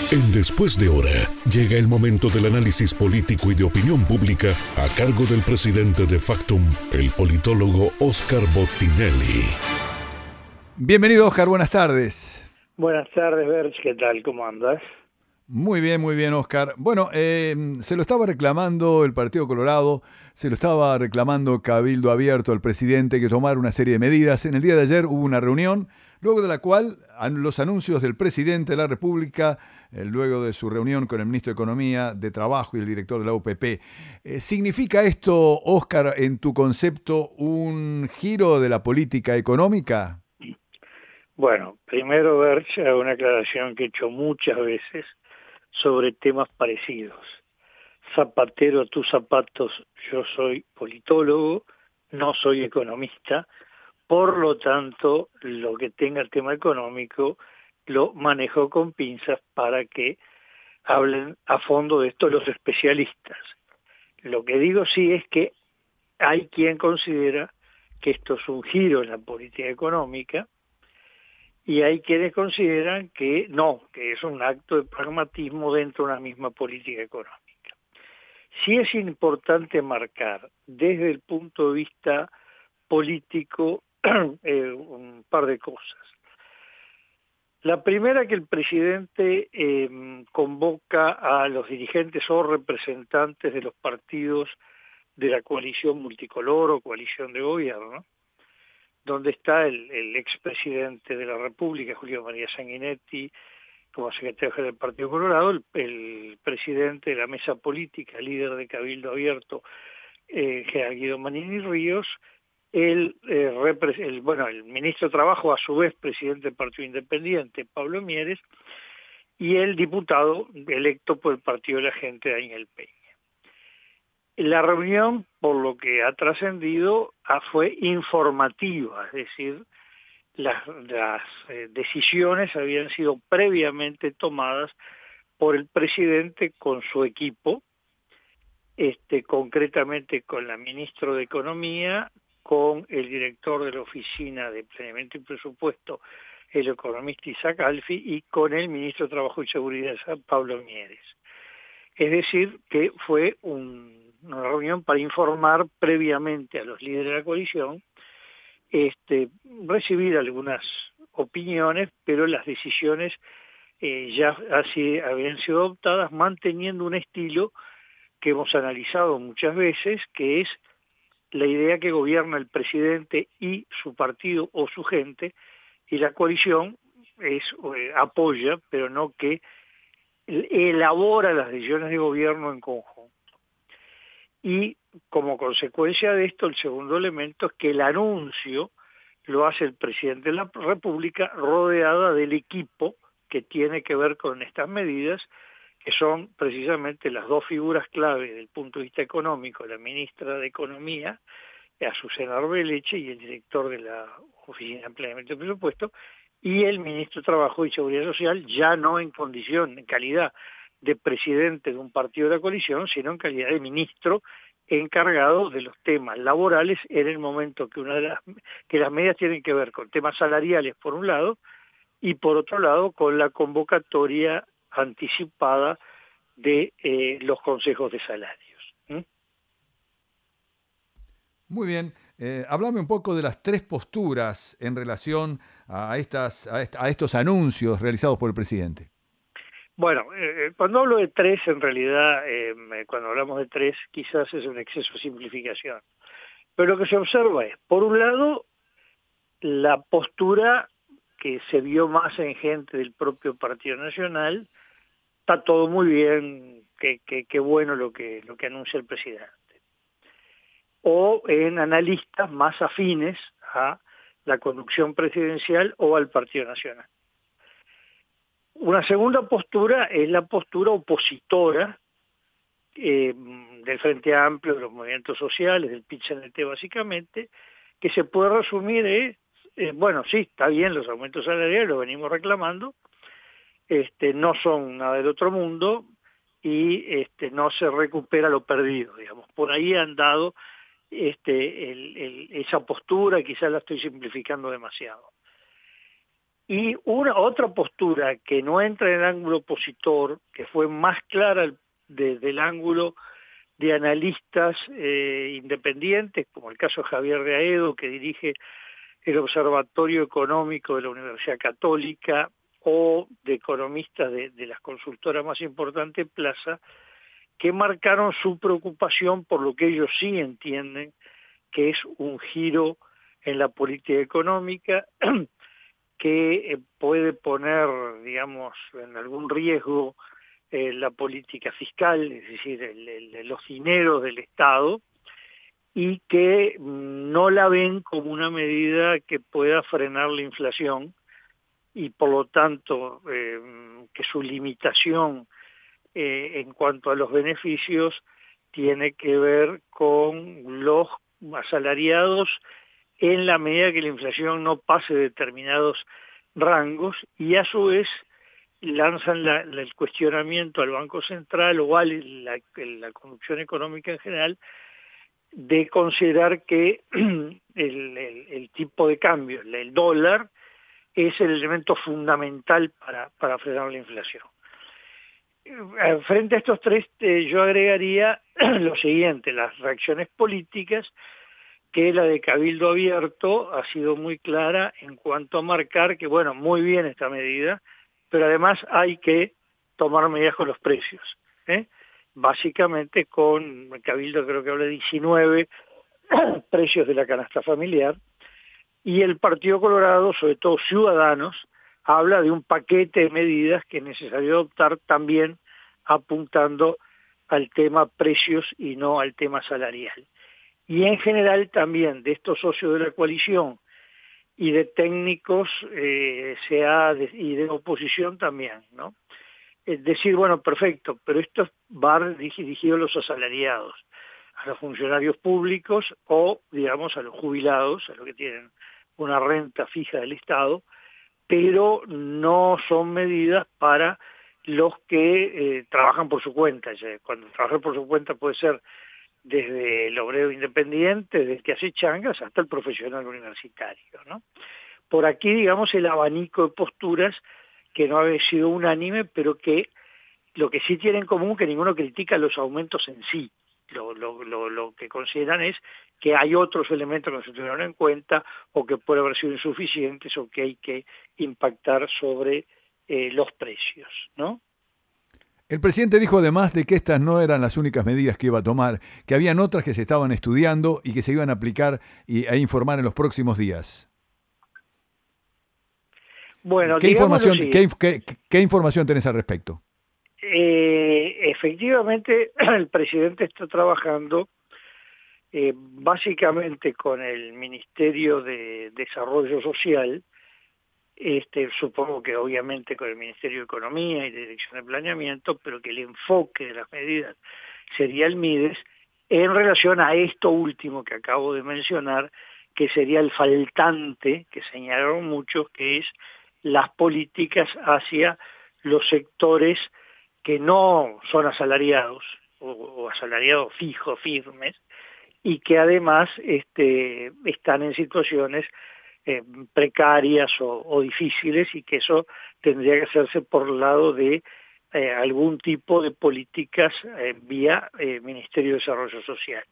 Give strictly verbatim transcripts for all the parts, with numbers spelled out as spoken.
En Después de Hora, llega el momento del análisis político y de opinión pública a cargo del presidente de Factum, el politólogo Óscar Bottinelli. Bienvenido, Óscar, buenas tardes. Buenas tardes, Berch, ¿qué tal? ¿Cómo andas? Muy bien, muy bien, Óscar. Bueno, eh, se lo estaba reclamando el Partido Colorado, se lo estaba reclamando Cabildo Abierto al presidente que tomara una serie de medidas. En el día de ayer hubo una reunión, luego de la cual los anuncios del presidente de la República, eh, luego de su reunión con el ministro de Economía, de Trabajo y el director de la U P P. Eh, ¿Significa esto, Óscar, en tu concepto, un giro de la política económica? Bueno, primero, Berch, una aclaración que he hecho muchas veces sobre temas parecidos. Zapatero a tus zapatos, yo soy politólogo, no soy economista, por lo tanto, lo que tenga el tema económico lo manejo con pinzas para que hablen a fondo de esto los especialistas. Lo que digo sí es que hay quien considera que esto es un giro en la política económica, y hay quienes consideran que no, que es un acto de pragmatismo dentro de una misma política económica. Sí es importante marcar desde el punto de vista político eh, un par de cosas. La primera, que el presidente eh, convoca a los dirigentes o representantes de los partidos de la coalición multicolor o coalición de gobierno, donde está el, el expresidente de la República, Julio María Sanguinetti, como secretario general del Partido Colorado, el, el presidente de la mesa política, líder de Cabildo Abierto, eh, general Guido Manini Ríos, el, eh, repre- el, bueno, el ministro de Trabajo, a su vez presidente del Partido Independiente, Pablo Mieres, y el diputado electo por el Partido de la Gente, Daniel Peña. La reunión, por lo que ha trascendido, fue informativa, es decir, las, las eh, decisiones habían sido previamente tomadas por el presidente con su equipo, este, concretamente con la ministra de Economía, con el director de la Oficina de Planeamiento y Presupuesto, el economista Isaac Alfi, y con el ministro de Trabajo y Seguridad, Pablo Mieres. Es decir, que fue un una reunión para informar previamente a los líderes de la coalición, este, recibir algunas opiniones, pero las decisiones eh, ya así habían sido adoptadas, manteniendo un estilo que hemos analizado muchas veces, que es la idea que gobierna el presidente y su partido o su gente, y la coalición es eh, apoya, pero no que elabora las decisiones de gobierno en conjunto. Y como consecuencia de esto, el segundo elemento es que el anuncio lo hace el presidente de la República rodeada del equipo que tiene que ver con estas medidas, que son precisamente las dos figuras clave desde el punto de vista económico, la ministra de Economía, Azucena Arbeleche, y el director de la Oficina de Planeamiento y Presupuesto, y el ministro de Trabajo y Seguridad Social, ya no en condición, en calidad de presidente de un partido de la coalición, sino en calidad de ministro encargado de los temas laborales en el momento que una de las que las medidas tienen que ver con temas salariales por un lado, y por otro lado con la convocatoria anticipada de eh, los consejos de salarios. ¿Mm? Muy bien. Eh, háblame un poco de las tres posturas en relación a, estas, a, est- a estos anuncios realizados por el presidente. Bueno, eh, cuando hablo de tres, en realidad, eh, cuando hablamos de tres, quizás es un exceso de simplificación. Pero lo que se observa es, por un lado, la postura que se vio más en gente del propio Partido Nacional, está todo muy bien, qué que, que bueno lo que, lo que anuncia el presidente. O en analistas más afines a la conducción presidencial o al Partido Nacional. Una segunda postura es la postura opositora eh, del Frente Amplio, de los movimientos sociales, del P I T C N T básicamente, que se puede resumir en, eh, bueno, sí, está bien los aumentos salariales, los venimos reclamando, este, no son nada del otro mundo y este, no se recupera lo perdido, digamos. Por ahí han dado este, el, el, esa postura, quizás la estoy simplificando demasiado. Y una otra postura que no entra en el ángulo opositor, que fue más clara desde el ángulo de analistas eh, independientes, como el caso de Javier de Aedo, que dirige el Observatorio Económico de la Universidad Católica, o de economistas de, de las consultoras más importantes, Plaza, que marcaron su preocupación por lo que ellos sí entienden que es un giro en la política económica que puede poner, digamos, en algún riesgo eh, la política fiscal, es decir, el, el, los dineros del Estado, y que no la ven como una medida que pueda frenar la inflación, y por lo tanto eh, que su limitación eh, en cuanto a los beneficios tiene que ver con los asalariados en la medida que la inflación no pase determinados rangos, y a su vez lanzan la, la, el cuestionamiento al Banco Central o a la, la conducción económica en general de considerar que el, el, el tipo de cambio, el dólar, es el elemento fundamental para, para frenar la inflación. Frente a estos tres, eh, yo agregaría lo siguiente: las reacciones políticas, que la de Cabildo Abierto ha sido muy clara en cuanto a marcar que, bueno, muy bien esta medida, pero además hay que tomar medidas con los precios, ¿eh? Básicamente con Cabildo creo que habla de diecinueve precios de la canasta familiar, y el Partido Colorado, sobre todo Ciudadanos, habla de un paquete de medidas que es necesario adoptar, también apuntando al tema precios y no al tema salarial. Y en general también de estos socios de la coalición y de técnicos eh, se ha de, y de oposición también, ¿no? Es decir, bueno, perfecto, pero esto va dirigido a los asalariados, a los funcionarios públicos o, digamos, a los jubilados, a los que tienen una renta fija del Estado, pero no son medidas para los que eh, trabajan por su cuenta. Cuando trabajar por su cuenta puede ser desde el obrero independiente, desde el que hace changas, hasta el profesional universitario, ¿no? Por aquí, digamos, el abanico de posturas que no ha sido unánime, pero que lo que sí tiene en común que ninguno critica los aumentos en sí. Lo, lo, lo, lo que consideran es que hay otros elementos que no se tuvieron en cuenta o que pueden haber sido insuficientes o que hay que impactar sobre eh, los precios, ¿no? El presidente dijo además de que estas no eran las únicas medidas que iba a tomar, que habían otras que se estaban estudiando y que se iban a aplicar y a informar en los próximos días. Bueno, ¿Qué información, ¿qué, qué, qué información tenés al respecto? Eh, efectivamente, el presidente está trabajando eh, básicamente con el Ministerio de Desarrollo Social, este, supongo que obviamente con el Ministerio de Economía y de Dirección de Planeamiento, pero que el enfoque de las medidas sería el MIDES en relación a esto último que acabo de mencionar, que sería el faltante que señalaron muchos, que es las políticas hacia los sectores que no son asalariados o, o asalariados fijos, firmes, y que además este, están en situaciones eh, precarias o, o difíciles, y que eso tendría que hacerse por el lado de eh, algún tipo de políticas eh, vía eh, Ministerio de Desarrollo Social.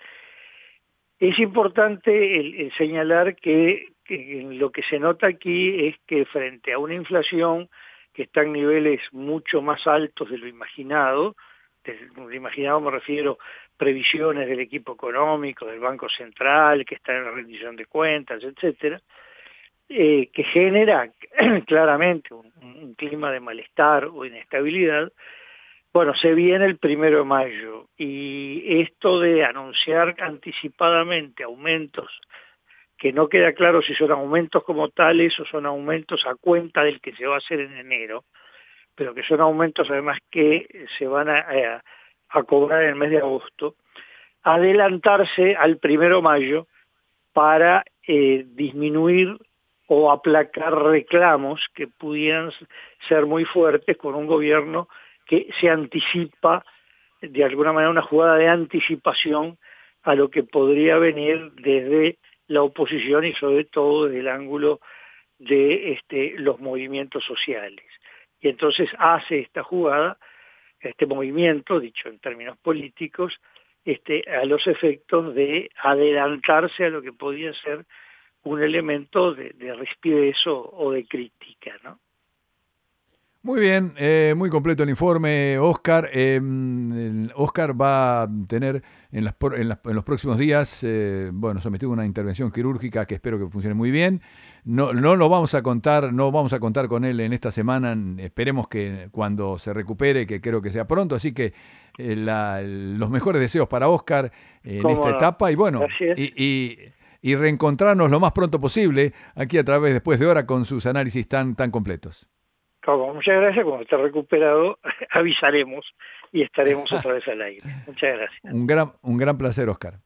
Es importante el, el señalar que, que lo que se nota aquí es que frente a una inflación que está en niveles mucho más altos de lo imaginado, de lo imaginado me refiero previsiones del equipo económico, del Banco Central, que está en la rendición de cuentas, etcétera, eh, que genera claramente un, un clima de malestar o inestabilidad. Bueno, se viene el primero de mayo, y esto de anunciar anticipadamente aumentos, que no queda claro si son aumentos como tales o son aumentos a cuenta del que se va a hacer en enero, pero que son aumentos además que se van a, a, a cobrar en el mes de agosto, adelantarse al primero de mayo para eh, disminuir o aplacar reclamos que pudieran ser muy fuertes con un gobierno que se anticipa, de alguna manera una jugada de anticipación a lo que podría venir desde la oposición y sobre todo desde el ángulo de este, los movimientos sociales. Y entonces hace esta jugada, este movimiento, dicho en términos políticos, este, a los efectos de adelantarse a lo que podía ser un elemento de, de rispidez o, o de crítica, ¿no? Muy bien, eh, muy completo el informe, Oscar. Eh, Oscar va a tener en, las, en, las, en los próximos días, eh, bueno, sometido a una intervención quirúrgica que espero que funcione muy bien. No, no lo vamos a contar, no vamos a contar con él en esta semana. Esperemos que cuando se recupere, que creo que sea pronto. Así que eh, la, los mejores deseos para Oscar en esta no? etapa y bueno, y, y, y reencontrarnos lo más pronto posible aquí a través después de hora con sus análisis tan tan completos. Como, muchas gracias. Cuando esté recuperado, avisaremos y estaremos otra vez al aire. Muchas gracias. Un gran, un gran placer, Oscar.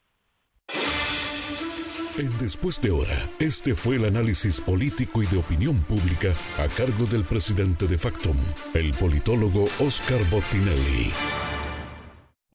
En Después de Hora, este fue el análisis político y de opinión pública a cargo del presidente de Factum, el politólogo Oscar Bottinelli.